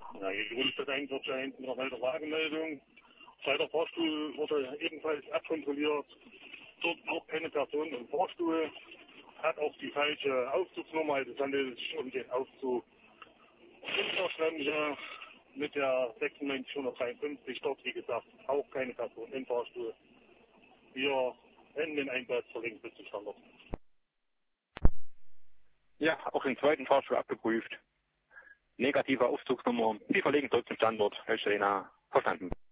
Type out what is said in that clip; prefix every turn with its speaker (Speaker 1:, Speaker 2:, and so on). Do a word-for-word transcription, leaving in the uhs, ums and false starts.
Speaker 1: Ja, hier wurde das eigentlich ja hinten noch eine Wagenmeldung. Zweiter Fahrstuhl wurde ebenfalls abkontrolliert. Dort auch keine Person im Fahrstuhl. Hat auch die falsche Aufzugsnummer, also es handelt sich um den Aufzug Unterschwemmliche mit der sechsundneunzig hundertdreiundfünfzig. Dort, wie gesagt, auch keine Person im Fahrstuhl. Wir hätten den Einsatz verlinkt bis zum Standort.
Speaker 2: Ja, auch den zweiten Fahrstuhl abgeprüft. Negative Aufzugsnummer. Sie verlegen zurück zum Standort. Herr Steiner, verstanden.